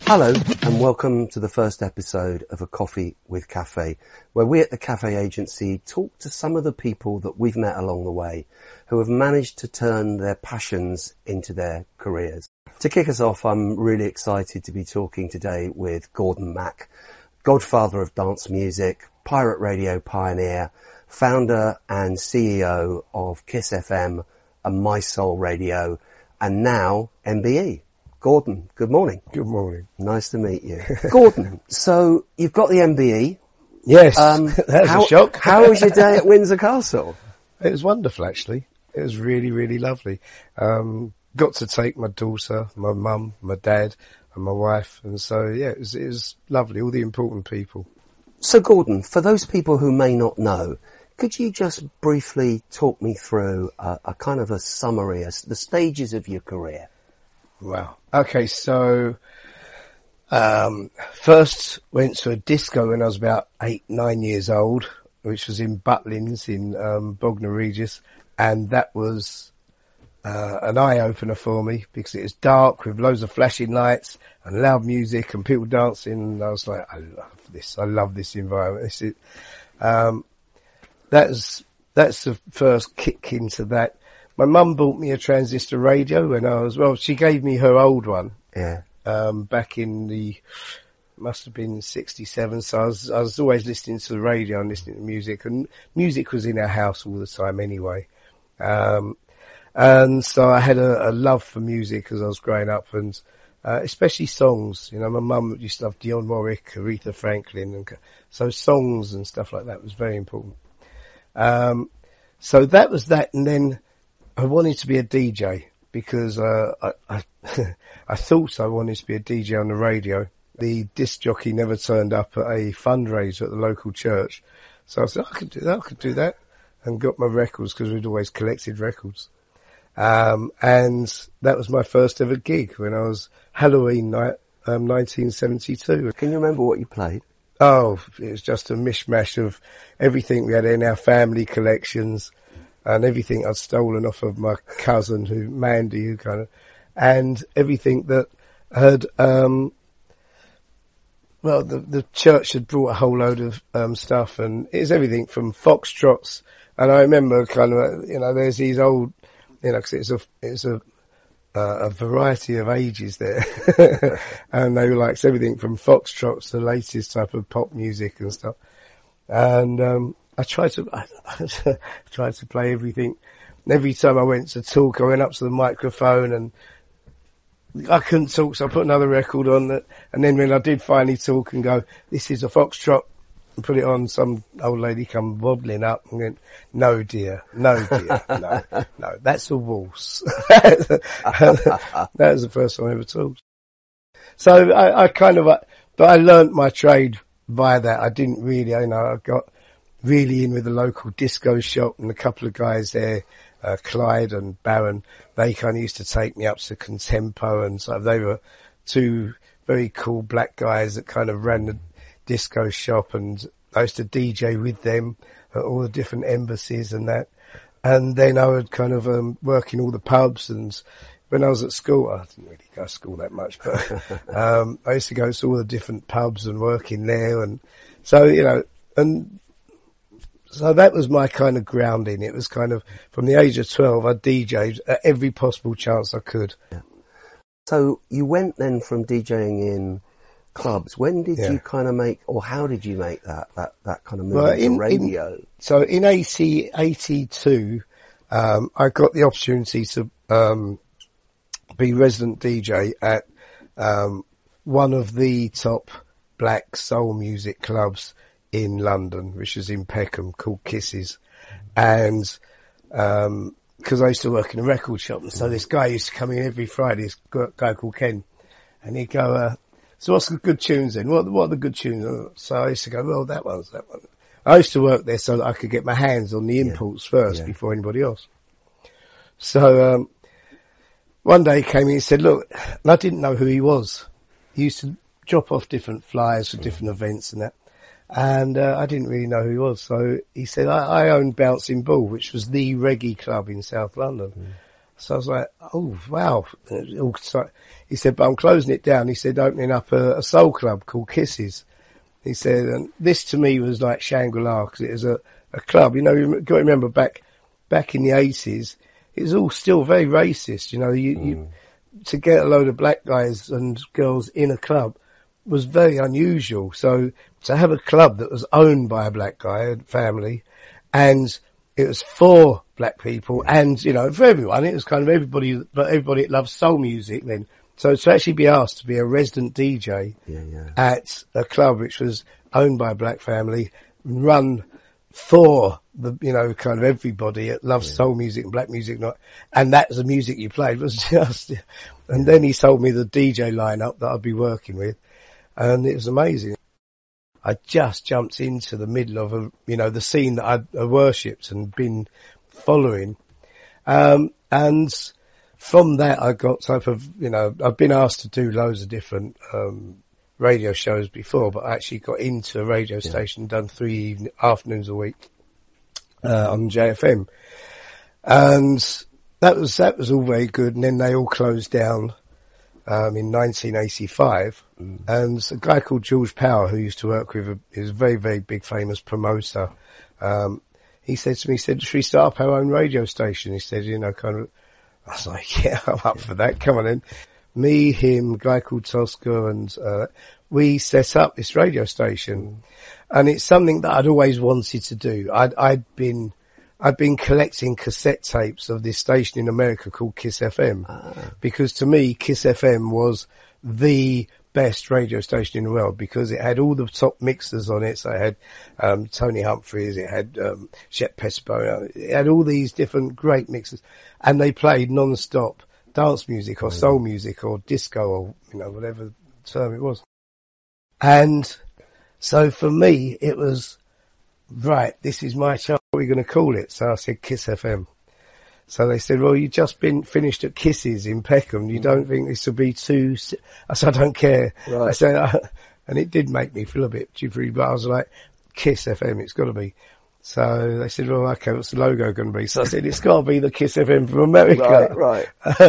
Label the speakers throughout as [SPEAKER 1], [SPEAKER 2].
[SPEAKER 1] Hello and welcome to the first episode of A Coffee with Cafe, where we at the Cafe Agency talk to some of the people that we've met along the way who have managed to turn their passions into their careers. To kick us off, I'm really excited to be talking today with Gordon Mack, godfather of dance music, pirate radio pioneer, founder and CEO of Kiss FM and My Soul Radio, and now MBE. Gordon, good morning.
[SPEAKER 2] Good morning.
[SPEAKER 1] Nice to meet you. Gordon, so you've got the MBE.
[SPEAKER 2] Yes, that's a shock.
[SPEAKER 1] How was your day at Windsor Castle?
[SPEAKER 2] It was wonderful, actually. It was really, really lovely. Got to take my daughter, my mum, my dad and my wife. And so, yeah, it was lovely. All the important people.
[SPEAKER 1] So, Gordon, for those people who may not know, could you just briefly talk me through a kind of a summary, the stages of your career?
[SPEAKER 2] Wow. Okay, so first went to a disco when I was about 8-9 years old, which was in Butlins in Bognor Regis, and that was an eye-opener for me because it was dark with loads of flashing lights and loud music and people dancing, and I was like, I love this environment. That's the first kick into that. My mum bought me a transistor radio when she gave me her old one.
[SPEAKER 1] Yeah.
[SPEAKER 2] Back in must have been 67. So I was always listening to the radio and listening to music, and music was in our house all the time anyway. And so I had a love for music as I was growing up, and, especially songs. You know, my mum used to love Dionne Warwick, Aretha Franklin, and so songs and stuff like that was very important. So that was that, and then I wanted to be a DJ because I thought I wanted to be a DJ on the radio. The disc jockey never turned up at a fundraiser at the local church. So I said, I could do that. And got my records because we'd always collected records. And that was my first ever gig when I was Halloween night, 1972.
[SPEAKER 1] Can you remember what you played?
[SPEAKER 2] Oh, it was just a mishmash of everything we had in our family collections. And everything I'd stolen off of my cousin, Mandy, and everything that had, the church had brought a whole load of, stuff, and it was everything from foxtrots. And I remember there's these old, cause it's a variety of ages there. And they were like everything from foxtrots to the latest type of pop music and stuff. And, I tried to play everything. And every time I went to talk, I went up to the microphone and I couldn't talk, so I put another record on it. And then when I did finally talk and go, this is a foxtrot, and put it on, some old lady come waddling up and went, no dear, no, that's a waltz. That was the first time I ever talked. So but I learnt my trade via that. I didn't really, I got really in with the local disco shop, and a couple of guys there, Clyde and Baron, they kind of used to take me up to Contempo, and so they were two very cool black guys that kind of ran the disco shop, and I used to DJ with them at all the different embassies and that. And then I would kind of work in all the pubs, and when I was at school, I didn't really go to school that much, but I used to go to all the different pubs and work in there, and so, so that was my kind of grounding. It was kind of, from the age of 12, I DJ'd at every possible chance I could.
[SPEAKER 1] Yeah. So you went then from DJing in clubs. When did you kind of make, or how did you make that kind of move into radio?
[SPEAKER 2] So in 82, I got the opportunity to be resident DJ at one of the top black soul music clubs in London, which is in Peckham, called Kisses. And because I used to work in a record shop, and so this guy used to come in every Friday, this guy called Ken, and he'd go, so what's the good tunes then? What are the good tunes? So I used to go, well, that one. I used to work there so that I could get my hands on the imports first before anybody else. So one day he came in and said, look, and I didn't know who he was. He used to drop off different flyers for different events and that. And I didn't really know who he was. So he said, I own Bouncing Ball, which was the reggae club in South London. So I was like, oh, wow. He said, but I'm closing it down. He said, opening up a soul club called Kisses. He said, and this to me was like Shangri-La, because it was a club. You know, you've got to remember back in the 80s, it was all still very racist. You know, you to get a load of black guys and girls in a club was very unusual. So to have a club that was owned by a black guy, a family, and it was for black people and, you know, for everyone, it was kind of everybody that loves soul music then. So to actually be asked to be a resident DJ at a club which was owned by a black family, run for the, you know, kind of everybody that loves soul music and black music, and that's the music you played, was just, and then he told me the DJ lineup that I'd be working with, and it was amazing. I just jumped into the middle of the scene that I'd worshipped and been following. And from that I got type of, I've been asked to do loads of different, radio shows before, but I actually got into a radio station, done 3 afternoons a week, on JFM. And that was all very good. And then they all closed down, in 1985. And a guy called George Power, who used to work with, is a very, very big famous promoter. He said to me, should we start up our own radio station? He said, I was like, yeah, I'm up for that. Come on in. Me, him, a guy called Tosca, and we set up this radio station. And it's something that I'd always wanted to do. I'd been collecting cassette tapes of this station in America called Kiss FM, because to me, Kiss FM was the best radio station in the world, because it had all the top mixers on it. So it had Tony Humphries, it had Shep Pettibone, it had all these different great mixers, and they played non-stop dance music or soul music or disco or whatever term it was. And so for me, it was right. This is my chance. What are we going to call it? So I said Kiss FM. So they said, well, you've just been finished at Kisses in Peckham. You don't think this will be too... I said, I don't care. Right. I said, and it did make me feel a bit jittery, but I was like, Kiss FM, it's got to be. So they said, well, okay, what's the logo going to be? So I said, it's got to be the Kiss FM from America.
[SPEAKER 1] Right.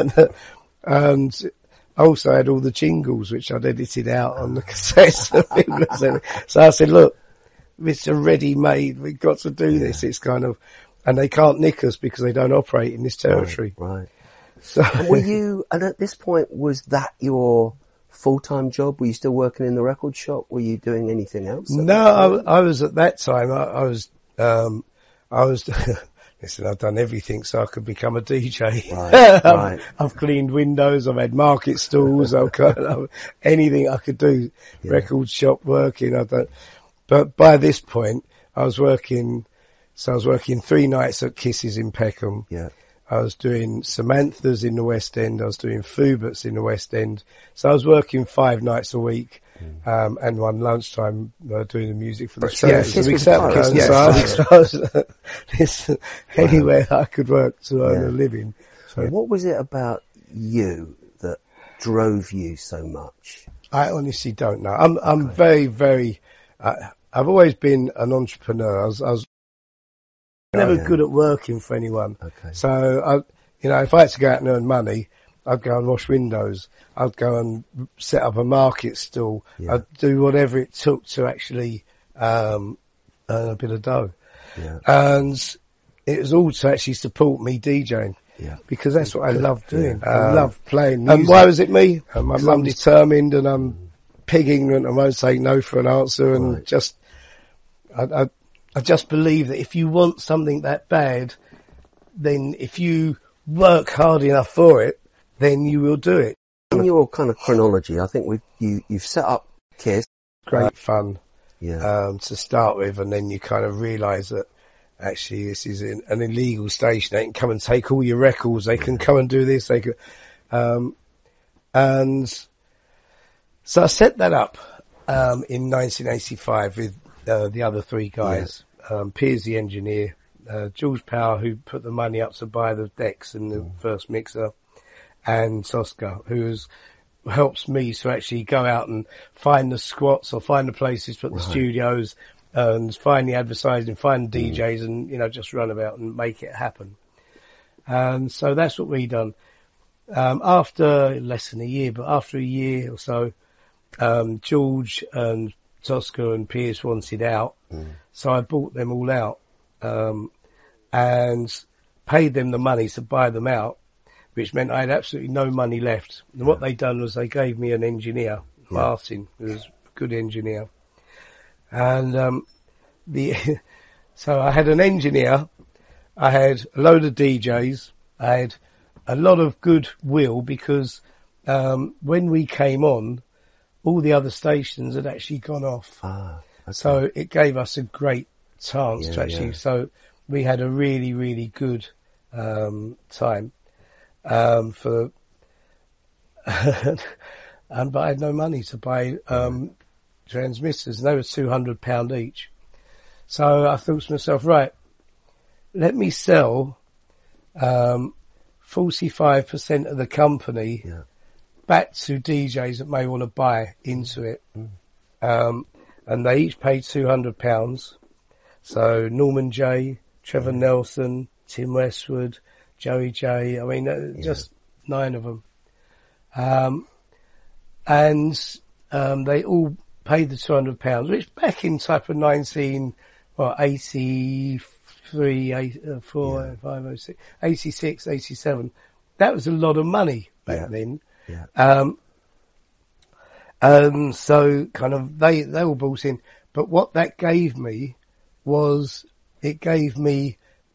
[SPEAKER 2] And also had all the jingles, which I'd edited out on the cassettes. So I said, look, it's a ready-made, we've got to do this. It's kind of... And they can't nick us because they don't operate in this territory.
[SPEAKER 1] Right.
[SPEAKER 2] So
[SPEAKER 1] were you, and at this point, was that your full-time job? Were you still working in the record shop? Were you doing anything else?
[SPEAKER 2] No, I was at that time. I was, listen, I've done everything so I could become a DJ.
[SPEAKER 1] Right.
[SPEAKER 2] I've cleaned windows. I've had market stalls. Anything I could do, record shop working. But by this point, I was working 3 nights at Kisses in Peckham.
[SPEAKER 1] Yeah.
[SPEAKER 2] I was doing Samantha's in the West End. I was doing Fubert's in the West End. So I was working 5 nights a week, and one lunchtime, doing the music for the show. Anywhere I could work to earn a living.
[SPEAKER 1] So what was it about you that drove you so much?
[SPEAKER 2] I honestly don't know. I'm very, very, I've always been an entrepreneur. I was never good at working for anyone.
[SPEAKER 1] Okay.
[SPEAKER 2] So if I had to go out and earn money, I'd go and wash windows. I'd go and set up a market stall.
[SPEAKER 1] Yeah.
[SPEAKER 2] I'd do whatever it took to actually, earn a bit of dough.
[SPEAKER 1] Yeah.
[SPEAKER 2] And it was all to actually support me DJing.
[SPEAKER 1] Yeah.
[SPEAKER 2] Because that's what I love doing.
[SPEAKER 1] Yeah.
[SPEAKER 2] I love playing music. And why was it me? I'm determined and I'm pig ignorant. I won't say no for an answer, and I just believe that if you want something that bad, then if you work hard enough for it, then you will do it.
[SPEAKER 1] In your kind of chronology, I think you've set up Kiss.
[SPEAKER 2] Great fun,
[SPEAKER 1] to
[SPEAKER 2] start with, and then you kind of realise that actually this is an illegal station. They can come and take all your records. They can come and do this. They can, and so I set that up in 1985 with the other 3 guys, Piers the engineer, George Power, who put the money up to buy the decks and the first mixer, and Tosca, who helps me to actually go out and find the squats or find the places to put the studios and find the advertising, find DJs and, just run about and make it happen. And so that's what we done. After less than a year, but after a year or so, George and Tosca and Pierce wanted out. So I bought them all out, and paid them the money to buy them out, which meant I had absolutely no money left. And what they done was they gave me an engineer, Martin, who was a good engineer. And, so I had an engineer, I had a load of DJs, I had a lot of goodwill because, when we came on, all the other stations had actually gone off.
[SPEAKER 1] Okay.
[SPEAKER 2] So it gave us a great chance to actually, so we had a really, really good, time, but I had no money to buy, transmitters, and they were £200 each. So I thought to myself, right, let me sell, 45% of the company back to DJs that may want to buy into it. And they each paid £200. So Norman J, Trevor Nelson, Tim Westwood, Joey J, I mean, just 9 of them. And they all paid the £200, which back in type of 83, 4, 5, 6, 86, 87, that was a lot of money back then. So kind of they all bought in, but what that gave me was it gave me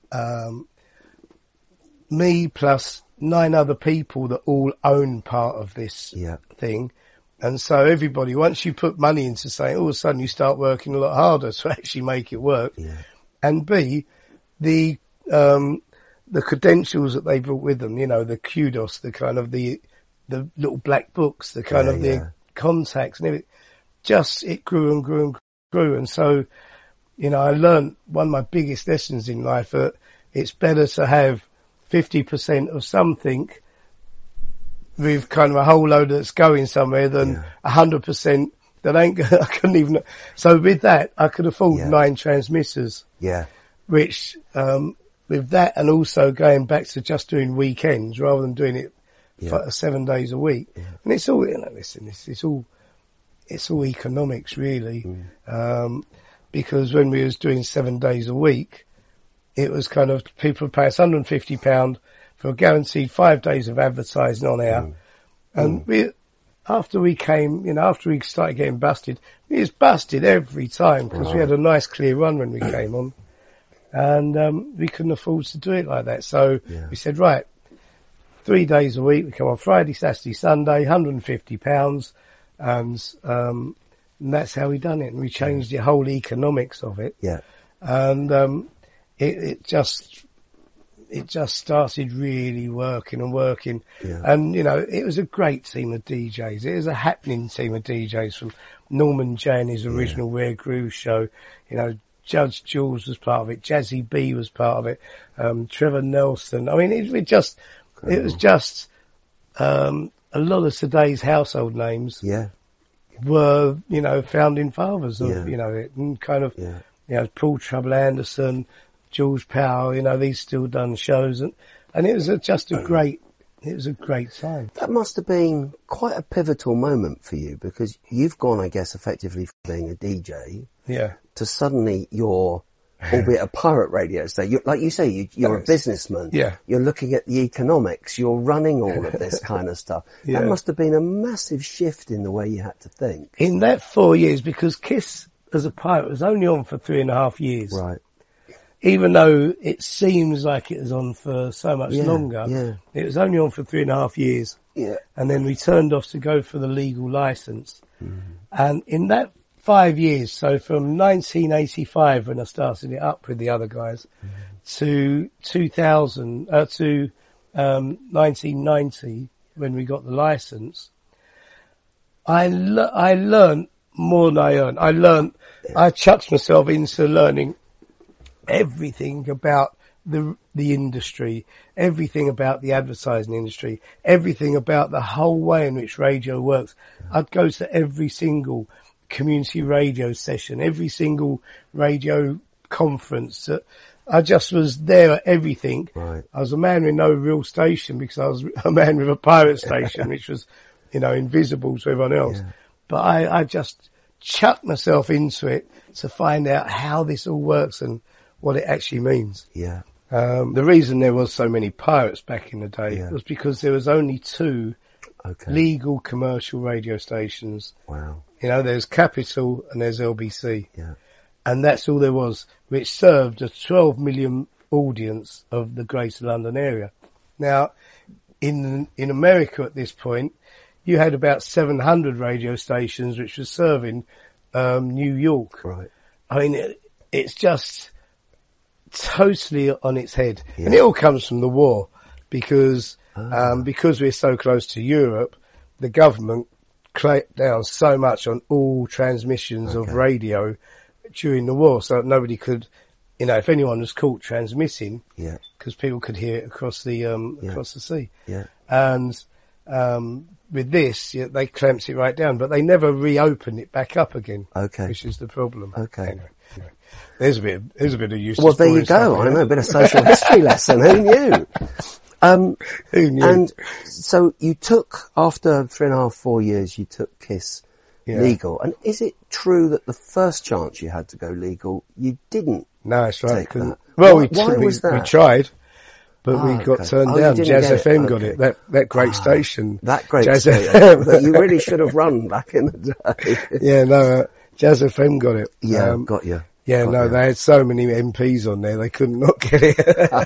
[SPEAKER 2] me plus 9 other people that all own part of this thing. And so everybody, once you put money into something, all of a sudden you start working a lot harder to actually make it work. And B, the credentials that they brought with them, you know, the kudos, the kind of the little black books, the kind of the contacts and everything, just it grew and grew and grew. And so, you know, I learned one of my biggest lessons in life that it's better to have 50% of something with kind of a whole load that's going somewhere than 100% that ain't I couldn't even. So with that, I could afford 9 transmitters. Which, with that and also going back to just doing weekends rather than doing it for 7 days a week. And it's all, you know, listen, it's all economics really. Because when we was doing 7 days a week, it was kind of people pay us £150 for a guaranteed 5 days of advertising on air. And after we started getting busted, we was busted every time because we had a nice clear run when we came on. And, we couldn't afford to do it like that. So we said, right, 3 days a week, we come on Friday, Saturday, Sunday, £150. And that's how we done it. And we changed the whole economics of it. And, it just started really working. And, you know, it was a great team of DJs. It was a happening team of DJs from Norman J and his original Rare Groove show. You know, Judge Jules was part of it. Jazzy B was part of it. Trevor Nelson. I mean, it was just, a lot of today's household names were, you know, founding fathers of, you know, it and kind of, you know, Paul Trouble Anderson, George Powell, you know, these still done shows and it was just a great time.
[SPEAKER 1] That must have been quite a pivotal moment for you because you've gone, I guess, effectively from being a DJ to suddenly you're, albeit a pirate radio station, you're, like you say, you're a businessman. You're looking at the economics, you're running all of this kind of stuff. That must have been a massive shift in the way you had to think.
[SPEAKER 2] In that 4 years, because Kiss as a pirate was only on for 3.5 years.
[SPEAKER 1] Right.
[SPEAKER 2] Even though it seems like it was on for so much longer, it was only on for 3.5 years. And then we turned off to go for the legal license. And in that 5 years, so from 1985 when I started it up with the other guys to 1990 when we got the license, I learned more than I earned. I chucked myself into learning everything about the industry, everything about the advertising industry, everything about the whole way in which radio works. I'd go to every single community radio session, every single radio conference that I just was there at everything.
[SPEAKER 1] Right.
[SPEAKER 2] I was a man with no real station because I was a man with a pirate station, which was, invisible to everyone else.
[SPEAKER 1] Yeah.
[SPEAKER 2] But I just chucked myself into it to find out how this all works and what it actually means.
[SPEAKER 1] Yeah.
[SPEAKER 2] The reason there was so many pirates back in the day was because there was only 2 legal commercial radio stations.
[SPEAKER 1] Wow.
[SPEAKER 2] There's Capital and there's LBC.
[SPEAKER 1] Yeah.
[SPEAKER 2] And that's all there was, which served a 12 million audience of the Greater London area. Now, in America at this point, you had about 700 radio stations which were serving New York.
[SPEAKER 1] Right.
[SPEAKER 2] I mean, it's just totally on its head.
[SPEAKER 1] Yeah.
[SPEAKER 2] And it all comes from the war because we're so close to Europe, the government clamped down so much on all transmissions of radio during the war, so that nobody could, if anyone was caught transmitting, because people could hear it across the sea. Yeah. And with this, they clamped it right down, but they never reopened it back up again. Okay. Which is the problem.
[SPEAKER 1] Okay.
[SPEAKER 2] Anyway. There's a bit of useless.
[SPEAKER 1] Well, there you go. I know, a bit of social history lesson. Who knew?
[SPEAKER 2] Who knew?
[SPEAKER 1] And so you took, after 3.5, 4 years, you took KISS legal. And is it true that the first chance you had to go legal, you didn't?
[SPEAKER 2] No, that's right.
[SPEAKER 1] Take that?
[SPEAKER 2] Well,
[SPEAKER 1] why was that?
[SPEAKER 2] We tried, but we got turned down. Jazz FM got it. That great station.
[SPEAKER 1] That great
[SPEAKER 2] Jazz
[SPEAKER 1] station that you really should have run back in the day.
[SPEAKER 2] Jazz FM got it.
[SPEAKER 1] Yeah, got you.
[SPEAKER 2] Yeah, got you. They had so many MPs on there, they couldn't not get it.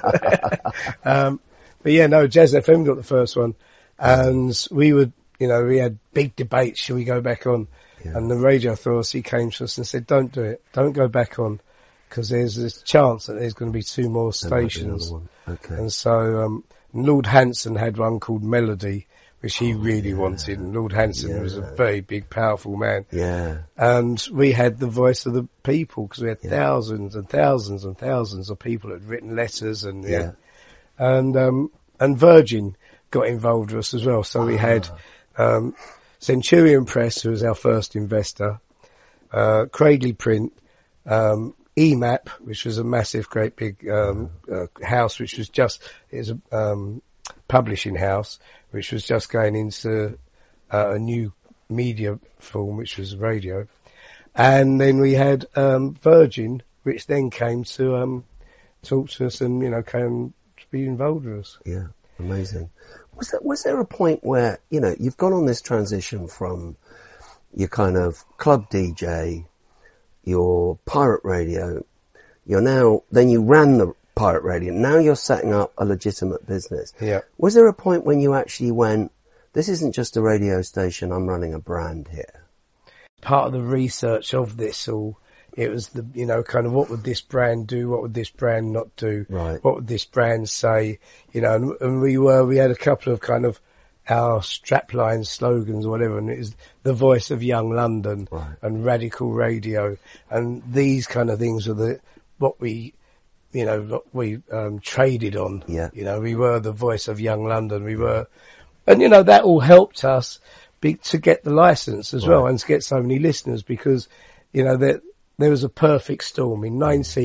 [SPEAKER 2] But Jazz FM got the first one. And we would, we had big debates, should we go back on? Yeah. And the radio authority came to us and said, don't do it. Don't go back on. Because there's this chance that there's going to be 2 more stations.
[SPEAKER 1] Okay.
[SPEAKER 2] And so, Lord Hanson had one called Melody, which he really wanted. And Lord Hanson was a very big, powerful man. Yeah. And we had the voice of the people because we had thousands and thousands and thousands of people that had written letters and, and Virgin got involved with us as well. So we had, Centurion Press, who was our first investor, Craigley Print, EMAP, which was a massive, great big, house, which was a publishing house, which was just going into a new media form, which was radio. And then we had Virgin, which then came to talk to us and, came to be involved with us.
[SPEAKER 1] Yeah, amazing. Was there a point where, you've gone on this transition from your kind of club DJ, your pirate radio, then you ran the pirate radio, now you're setting up a legitimate business. Yeah. Was there a point when you actually went, this isn't just a radio station, I'm running a brand here?
[SPEAKER 2] Part of the research of this all, it was the, kind of what would this brand do? What would this brand not do? Right. What would this brand say? And we had a couple of kind of our strapline slogans or whatever, and it was the voice of young London and radical radio. And these kind of things were what we traded on. Yeah. We were the voice of young London. We were, and that all helped us to get the license as well and to get so many listeners because, there was a perfect storm in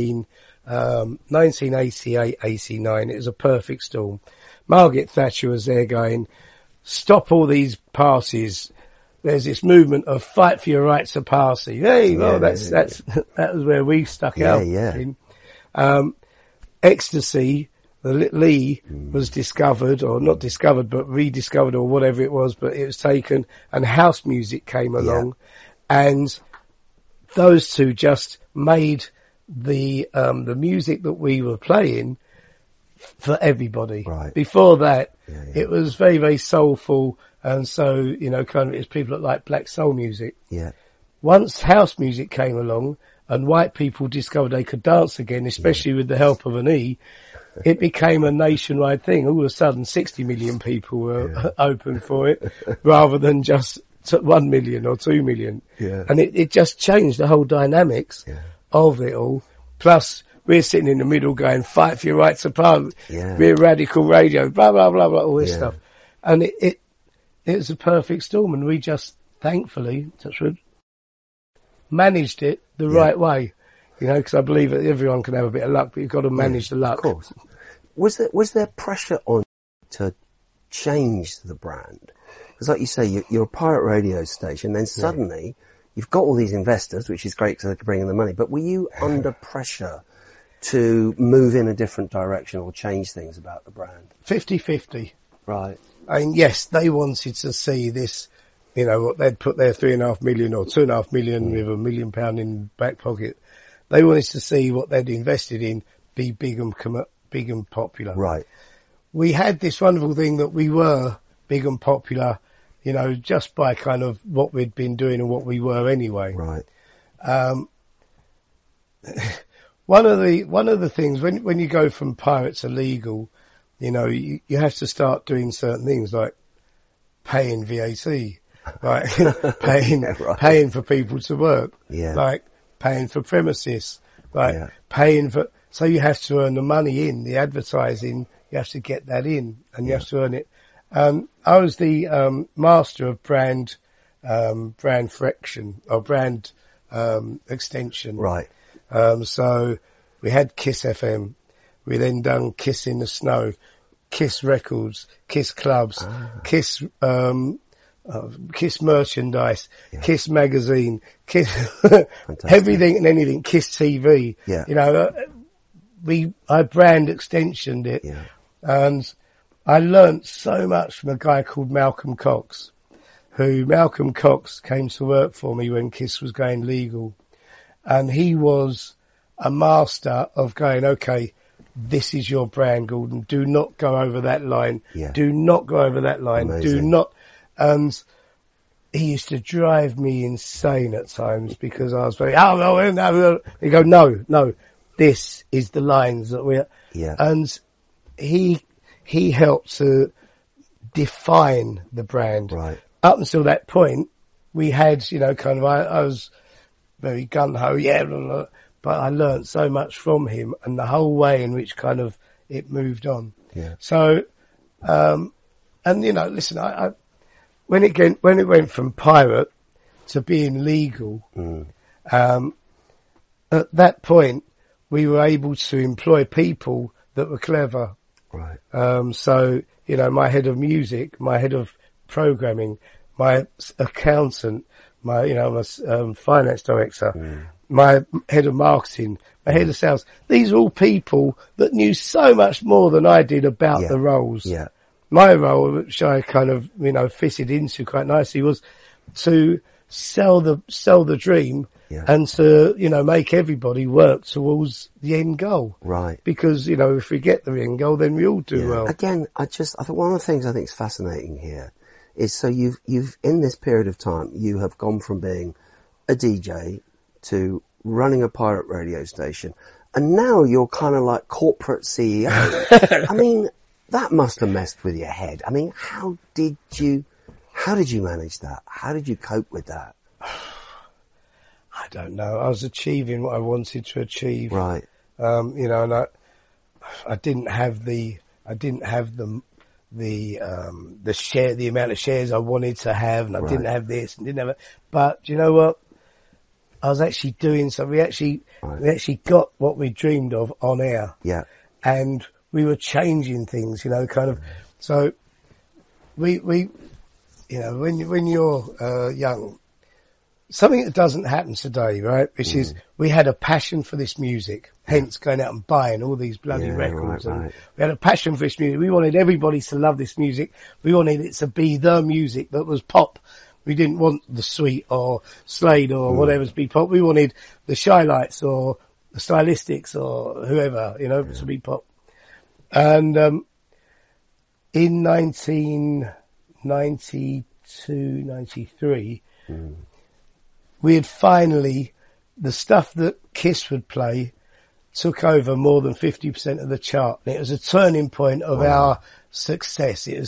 [SPEAKER 2] 1988, 89. It was a perfect storm. Margaret Thatcher was there going, stop all these parties. There's this movement of fight for your right to party. Hey, that was where we stuck out. Yeah. Ecstasy, the Lee was discovered, or not discovered, but rediscovered, or whatever it was, but it was taken, and house music came along, and those two just made the music that we were playing for everybody. Right. Before that, it was very, very soulful, and so, kind of, it's people that like black soul music. Yeah. Once house music came along, and white people discovered they could dance again, especially with the help of an E, it became a nationwide thing. All of a sudden, 60 million people were open for it, rather than just 1 million or 2 million. Yeah. And it just changed the whole dynamics of it all. Plus, we're sitting in the middle going, fight for your right to party. Yeah. We're radical radio, blah, blah, blah, blah, all this stuff. And it was a perfect storm, and we just, thankfully, touch wood, managed it the right way. You know, because I believe that everyone can have a bit of luck, but you've got to manage the luck.
[SPEAKER 1] Of course. Was there pressure on you to change the brand? Because like you say, you're a pirate radio station, then suddenly you've got all these investors, which is great because they can bring in the money, but were you under pressure to move in a different direction or change things about the brand?
[SPEAKER 2] 50-50.
[SPEAKER 1] Right.
[SPEAKER 2] I mean, yes, they wanted to see this, you know, what they'd put their 3.5 million or 2.5 million with £1 million in back pocket. They wanted to see what they'd invested in be big and popular.
[SPEAKER 1] Right.
[SPEAKER 2] We had this wonderful thing that we were big and popular, you know, just by kind of what we'd been doing and what we were anyway.
[SPEAKER 1] Right.
[SPEAKER 2] One of the things when you go from pirate to legal, you know, you have to start doing certain things like paying VAT, like paying for people to work, like paying for premises, like paying for, so you have to earn the money in the advertising. You have to get that in and you have to earn it. I was the, master of brand friction or brand, extension.
[SPEAKER 1] Right.
[SPEAKER 2] So we had Kiss FM. We then done Kiss in the Snow, Kiss Records, Kiss Clubs, Kiss merchandise, Kiss Magazine, Kiss everything and anything, Kiss TV.
[SPEAKER 1] Yeah.
[SPEAKER 2] You know, I brand extensioned it.
[SPEAKER 1] Yeah.
[SPEAKER 2] And I learnt so much from a guy called Malcolm Cox, Malcolm Cox came to work for me when Kiss was going legal. And he was a master of going, okay, this is your brand, Gordon. Do not go over that line.
[SPEAKER 1] Yeah.
[SPEAKER 2] Do not go over that line.
[SPEAKER 1] Amazing.
[SPEAKER 2] Do not. And he used to drive me insane at times because I was very, no. He'd go, no, this is the lines that we're, and he helped to define the brand.
[SPEAKER 1] Right.
[SPEAKER 2] Up until that point, we had, you know, kind of, I was very gung-ho, blah, blah, but I learnt so much from him and the whole way in which kind of it moved on.
[SPEAKER 1] Yeah.
[SPEAKER 2] So, and you know, listen, when it went from pirate to being legal, at that point, we were able to employ people that were clever.
[SPEAKER 1] Right.
[SPEAKER 2] So, you know, my head of music, my head of programming, my accountant, my finance director, my head of marketing, my head of sales. These are all people that knew so much more than I did about the roles.
[SPEAKER 1] Yeah.
[SPEAKER 2] My role, which I kind of, you know, fitted into quite nicely, was to sell the dream and to, you know, make everybody work towards the end goal.
[SPEAKER 1] Right.
[SPEAKER 2] Because, you know, if we get the end goal, then we all do well.
[SPEAKER 1] Again, I think one of the things I think is fascinating here is so you've in this period of time, you have gone from being a DJ to running a pirate radio station, and now you're kind of like corporate CEO. I mean, that must have messed with your head. I mean, how did you manage that? How did you cope with that?
[SPEAKER 2] I don't know. I was achieving what I wanted to achieve.
[SPEAKER 1] Right.
[SPEAKER 2] You know, and I didn't have the amount of shares I wanted to have, and I didn't have this and didn't have it. But do you know what? I was actually doing so. We actually got what we dreamed of on air.
[SPEAKER 1] Yeah.
[SPEAKER 2] And we were changing things, you know, kind of. So we, you know, when you're young, something that doesn't happen today, right? Which is we had a passion for this music, hence going out and buying all these bloody records.
[SPEAKER 1] Right.
[SPEAKER 2] And we had a passion for this music. We wanted everybody to love this music. We wanted it to be the music that was pop. We didn't want the Sweet or Slade or whatever to be pop. We wanted the Shy Lights or the Stylistics or whoever, you know, to be pop. And in 1992, 93, we had finally, the stuff that Kiss would play took over more than 50% of the chart. And it was a turning point of our success. We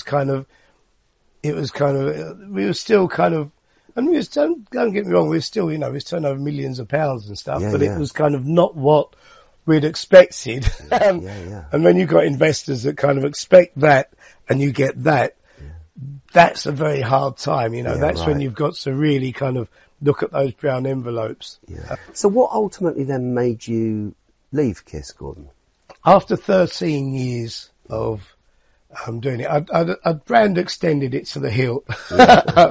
[SPEAKER 2] were still kind of, and we was, don't get me wrong, we were still, you know, we was turning over millions of pounds and stuff, but it was kind of not what we'd expected. And when you've got investors that kind of expect that and you get that, that's a very hard time, you know, that's when you've got to really kind of look at those brown envelopes.
[SPEAKER 1] Yeah. So what ultimately then made you leave KISS, Gordon?
[SPEAKER 2] After 13 years of doing it, I'd brand extended it to the hilt. Yeah.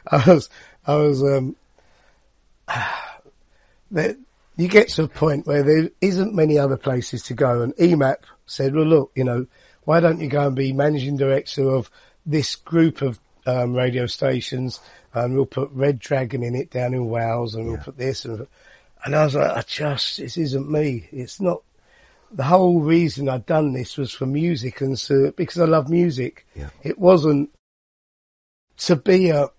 [SPEAKER 2] You get to a point where there isn't many other places to go, and EMAP said, well, look, why don't you go and be managing director of this group of radio stations, and we'll put Red Dragon in it down in Wales, and we'll put this, and I was like, this isn't me. It's not. The whole reason I'd done this was for music, and so, because I love music. Yeah. It wasn't to be a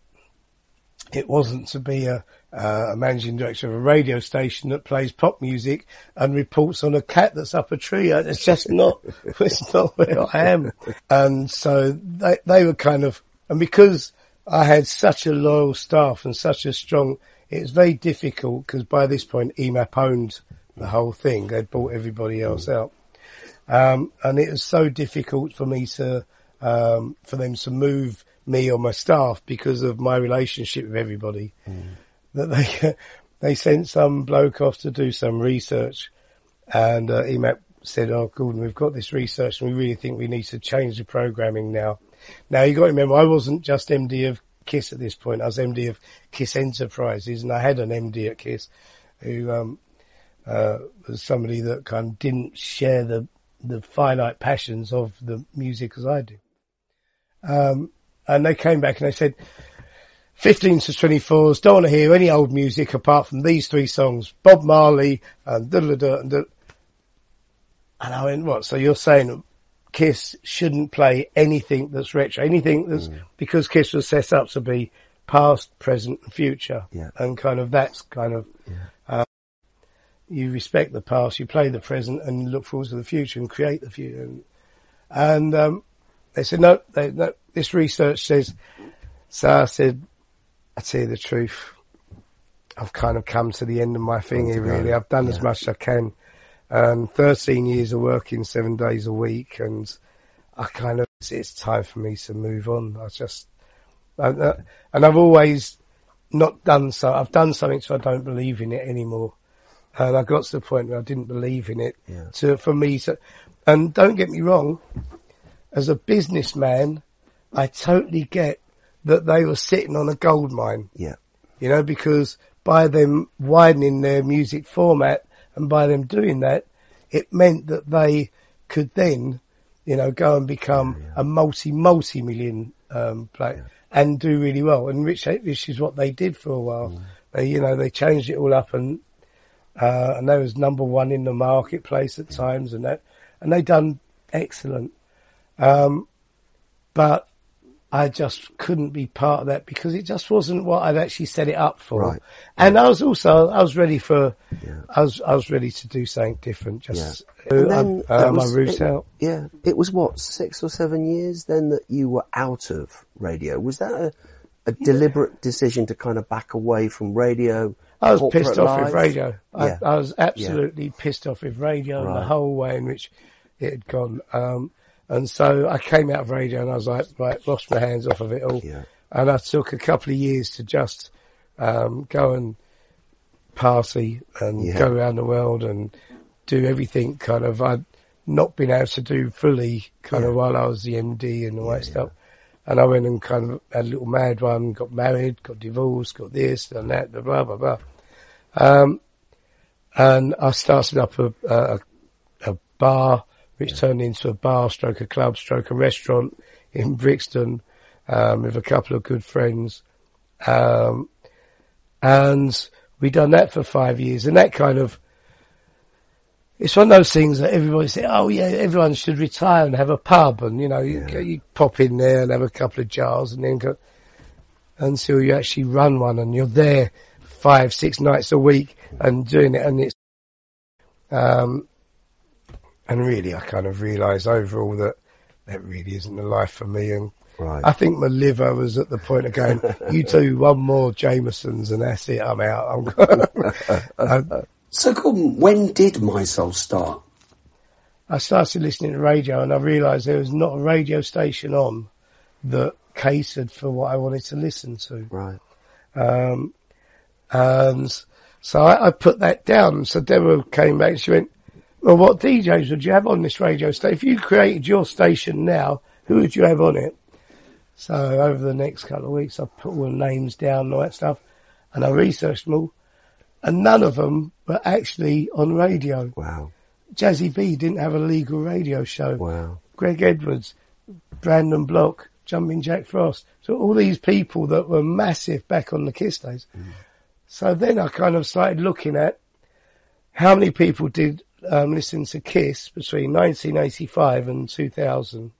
[SPEAKER 2] managing director of a radio station that plays pop music and reports on a cat that's up a tree. It's just not, it's not where I am. And so they were kind of, and because I had such a loyal staff and such a strong, it was very difficult because by this point EMAP owned the whole thing. They'd bought everybody else out. And it was so difficult for me to, for them to move me or my staff because of my relationship with everybody. That they sent some bloke off to do some research, and EMAP said, "Oh, Gordon, we've got this research, and we really think we need to change the programming now." Now you got to remember, I wasn't just MD of KISS at this point; I was MD of KISS Enterprises, and I had an MD at KISS who was somebody that kind of didn't share the finite passions of the music as I do. And they came back and they said, 15s to 24s, don't want to hear any old music apart from these 3 songs, Bob Marley and da-da-da and da. And I went, what? So you're saying KISS shouldn't play anything that's retro, anything that's, because KISS was set up to be past, present and future. Yeah. And kind of that's kind of, you respect the past, you play the present and you look forward to the future and create the future. And they said, no, this research says, so I said, I tell you the truth, I've kind of come to the end of my thing here, really. I've done as much as I can. 13 years of working 7 days a week, and I kind of, it's time for me to move on. And I've always not done so. I've done something so I don't believe in it anymore. And I got to the point where I didn't believe in it. Yeah. For me to, and don't get me wrong, as a businessman, I totally get that they were sitting on a gold mine. Yeah. Because by them widening their music format and by them doing that, it meant that they could then, go and become a multi-million player and do really well. And which is what they did for a while. They changed it all up and they was number 1 in the marketplace at times and they done excellent. But I just couldn't be part of that because it just wasn't what I'd actually set it up for. Right. And I was ready for, I was ready to do something different. Just my roots out.
[SPEAKER 1] Yeah. It was what, 6 or 7 years then that you were out of radio. Was that a deliberate decision to kind of back away from radio?
[SPEAKER 2] I was pissed off with radio. I was absolutely pissed off with radio and the whole way in which it had gone. And so I came out of radio and I was like, right, lost my hands off of it all. Yeah. And I took a couple of years to just, go and party and go around the world and do everything kind of I'd not been able to do fully kind of while I was the MD and all that stuff. And I went and kind of had a little mad one, got married, got divorced, got this and that, blah, blah, blah. And I started up a bar, which turned into a bar, stroke a club, stroke a restaurant in Brixton, with a couple of good friends. And we done that for 5 years. And that kind of, it's one of those things that everybody say, oh yeah, everyone should retire and have a pub. And, you pop in there and have a couple of jars and then go until you actually run one and you're there 5-6 nights a week and doing it. And it's, and really, I kind of realised overall that really isn't the life for me. And I think my liver was at the point of going, you do one more Jamesons and that's it, I'm out.
[SPEAKER 1] So, Gordon, when did My Soul start?
[SPEAKER 2] I started listening to radio and I realised there was not a radio station on that catered for what I wanted to listen to.
[SPEAKER 1] Right.
[SPEAKER 2] And so I put that down. So Deborah came back and she went, well, what DJs would you have on this radio station? If you created your station now, who would you have on it? So over the next couple of weeks, I put all the names down and all that stuff, and I researched them all, and none of them were actually on radio.
[SPEAKER 1] Wow.
[SPEAKER 2] Jazzy B didn't have a legal radio show.
[SPEAKER 1] Wow.
[SPEAKER 2] Greg Edwards, Brandon Block, Jumping Jack Frost. So all these people that were massive back on the Kiss days. So then I kind of started looking at how many people did listen to Kiss between 1985 and 2000.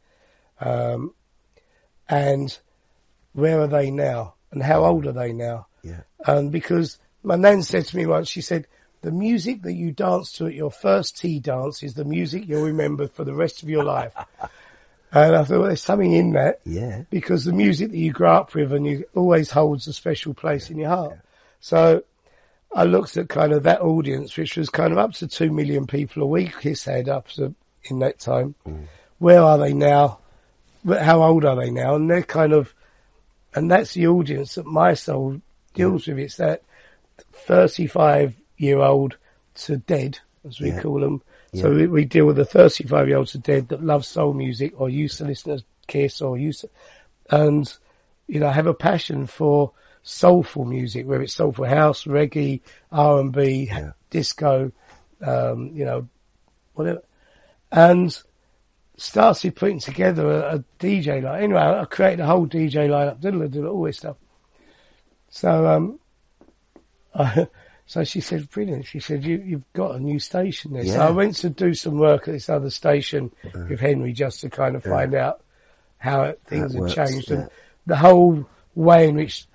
[SPEAKER 2] And where are they now? And how old are they now?
[SPEAKER 1] Yeah.
[SPEAKER 2] Because my nan said to me once, she said, the music that you dance to at your first tea dance is the music you'll remember for the rest of your life. And I thought, well, there's something in that.
[SPEAKER 1] Yeah.
[SPEAKER 2] Because the music that you grew up with and you always holds a special place in your heart. Yeah. So I looked at kind of that audience, which was kind of up to 2 million people a week Kiss had up to in that time. Where are they now? How old are they now? And they're kind of, and that's the audience that My Soul deals with. It's that 35-year-old to dead, as we call them. So we deal with the 35-year-old to dead that loves soul music or used to listen to Kiss or and, you know, have a passion for soulful music, whether it's soulful house, reggae, R&B, disco, you know, whatever. And started putting together a DJ line. Anyway, I created a whole DJ lineup, did all this stuff. So, so she said, brilliant. She said, you've got a new station there. Yeah. So I went to do some work at this other station with Henry just to kind of find out how things had changed and the whole way in which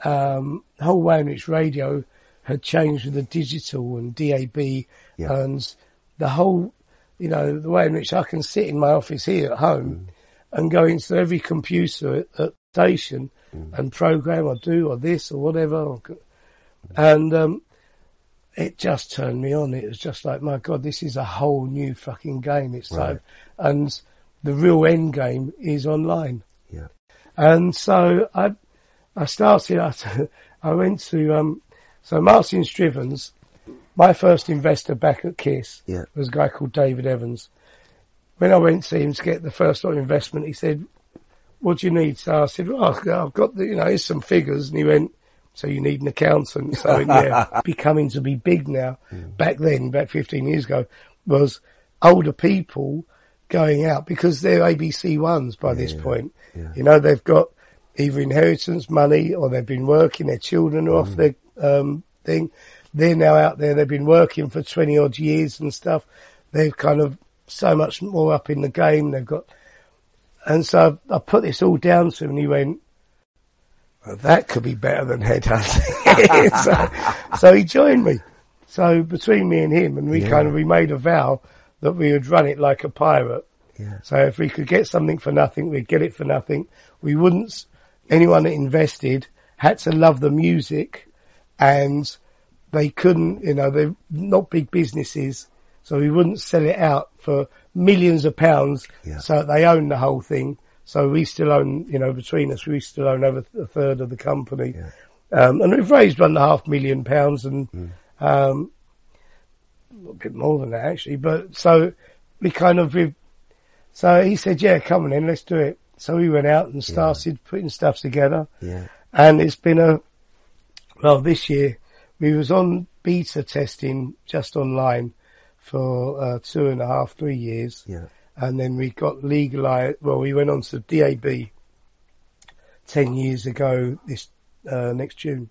[SPEAKER 2] radio had changed with the digital and DAB and the whole, you know, the way in which I can sit in my office here at home and go into every computer at the station and program or do or this or whatever. And it just turned me on. It was just like, my God, this is a whole new fucking game. It's like, and the real end game is online.
[SPEAKER 1] Yeah.
[SPEAKER 2] And so I started, I went to, so Martin Strivens, my first investor back at Kiss was a guy called David Evans. When I went to him to get the first lot of investment, he said, what do you need? So I said, well, I've got the, you know, here's some figures. And he went, so you need an accountant. So becoming to be big now. Back then, about 15 years ago, was older people going out because they're ABC ones by this point. Yeah. You know, they've got either inheritance money or they've been working, their children are off their thing. They're now out there, they've been working for 20 odd years and stuff. They've kind of so much more up in the game. They've got, and so I put this all down to him and he went, well, that could be better than headhunting. so he joined me. So between me and him, and we we made a vow that we would run it like a pirate. Yeah. So if we could get something for nothing, we'd get it for nothing. We wouldn't, anyone that invested had to love the music and they couldn't, you know, they're not big businesses. So we wouldn't sell it out for millions of pounds. Yeah. So they own the whole thing. So we still own, you know, between us, we still own over a third of the company. Yeah. And we've raised £1.5 million and, a bit more than that actually. But so we kind of, so he said, yeah, come on then, let's do it. So we went out and started putting stuff together. Yeah. And it's been this year we was on beta testing just online for 2.5, 3 years. Yeah. And then we got legalized. Well, we went on to DAB 10 years ago this next June.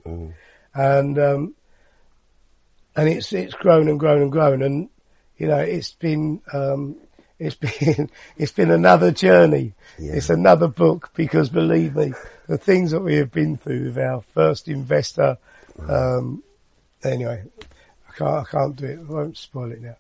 [SPEAKER 2] And it's grown and grown and grown. And, you know, it's been another journey. Yeah. It's another book because believe me, the things that we have been through with our first investor, anyway, I can't do it. I won't spoil it now.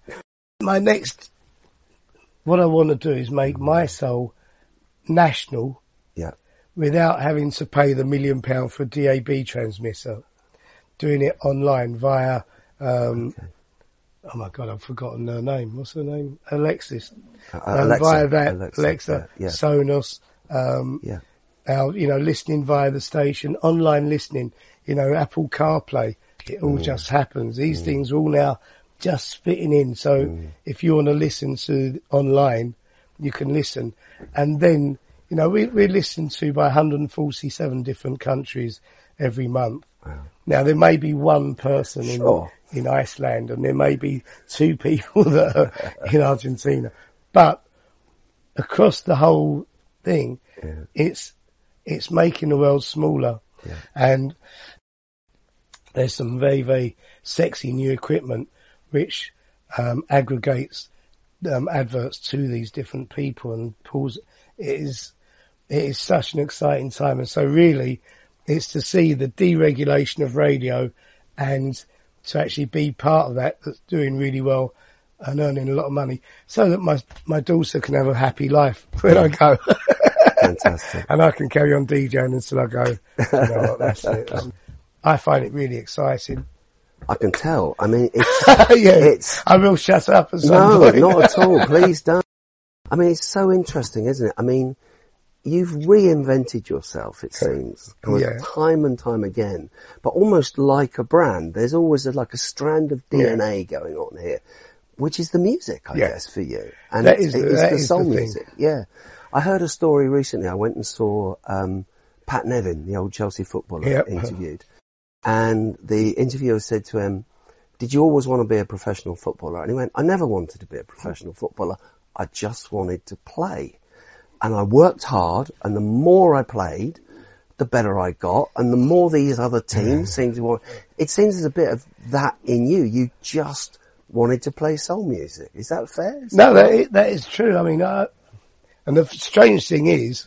[SPEAKER 2] What I want to do is make My Soul national without having to pay the £1 million for a DAB transmitter. Doing it online via, oh my God, I've forgotten her name. What's her name? Alexis.
[SPEAKER 1] Alexa.
[SPEAKER 2] Via that, Alexa, Sonos, our, listening via the station, online listening, Apple CarPlay. It all just happens. These things are all now just fitting in. So if you want to listen to online, you can listen. And then, we're listened to by 147 different countries every month.
[SPEAKER 1] Wow.
[SPEAKER 2] Now, there may be one person in Iceland, and there may be two people that are in Argentina. But across the whole thing, it's making the world smaller.
[SPEAKER 1] Yeah.
[SPEAKER 2] And there's some very, very sexy new equipment which aggregates adverts to these different people and pulls. It is such an exciting time. And so really, it's to see the deregulation of radio and to actually be part of that that's doing really well and earning a lot of money so that my daughter can have a happy life when I go.
[SPEAKER 1] Fantastic.
[SPEAKER 2] And I can carry on DJing until I go, that's it. I find it really exciting.
[SPEAKER 1] I can tell. I mean, it's...
[SPEAKER 2] I will shut up at some point.
[SPEAKER 1] No, not at all. Please don't. I mean, it's so interesting, isn't it? I mean, you've reinvented yourself, it seems, time and time again, but almost like a brand. There's always like a strand of DNA going on here, which is the music, I guess, for you. And it's the soul music. Yeah. I heard a story recently. I went and saw Pat Nevin, the old Chelsea footballer, interviewed. And the interviewer said to him, "Did you always want to be a professional footballer?" And he went, "I never wanted to be a professional footballer. I just wanted to play. And I worked hard, and the more I played, the better I got, and the more these other teams seemed to want..." It seems there's a bit of that in you. You just wanted to play soul music. Is that fair?
[SPEAKER 2] That is true. I mean, and the strange thing is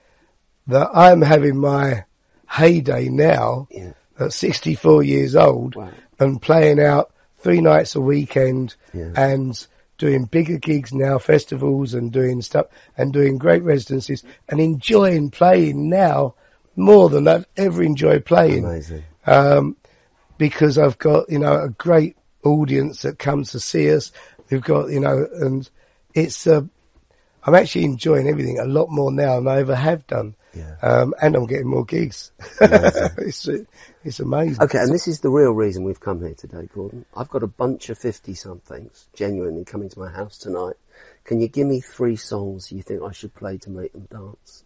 [SPEAKER 2] that I'm having my heyday now at 64 years old and playing out 3 nights a weekend and doing bigger gigs now, festivals and doing stuff and doing great residencies and enjoying playing now more than I've ever enjoyed playing.
[SPEAKER 1] Amazing.
[SPEAKER 2] Because I've got, a great audience that comes to see us. We've got, and it's, I'm actually enjoying everything a lot more now than I ever have done.
[SPEAKER 1] Yeah.
[SPEAKER 2] And I'm getting more gigs. It's amazing.
[SPEAKER 1] Okay, and this is the real reason we've come here today, Gordon. I've got a bunch of 50-somethings genuinely coming to my house tonight. Can you give me 3 songs you think I should play to make them dance?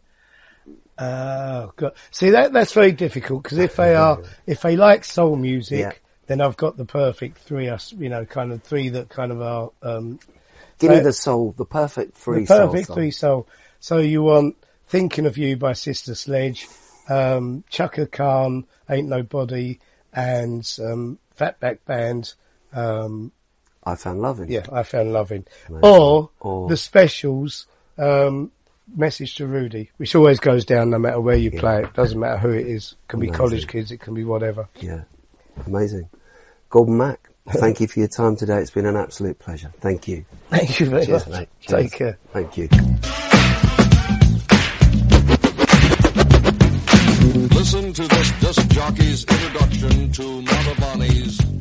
[SPEAKER 2] Oh, God. See, that's very difficult because if they like soul music, then I've got the perfect 3, kind of 3 that kind of are,
[SPEAKER 1] give me the perfect 3 soul. The perfect
[SPEAKER 2] 3 soul. So you want Thinking of You by Sister Sledge, Chaka Khan, Ain't Nobody, and Fatback Band.
[SPEAKER 1] I Found Loving.
[SPEAKER 2] Yeah, I Found Loving. Or the Specials, Message to Rudy, which always goes down no matter where you play it. Doesn't matter who it is. It can be college kids, it can be whatever.
[SPEAKER 1] Yeah, amazing. Gordon Mack, thank you for your time today. It's been an absolute pleasure. Thank you.
[SPEAKER 2] Thank you very much.
[SPEAKER 1] Mate.
[SPEAKER 2] Take care.
[SPEAKER 1] Thank you.
[SPEAKER 3] Listen to this disc jockey's introduction to Mantovani's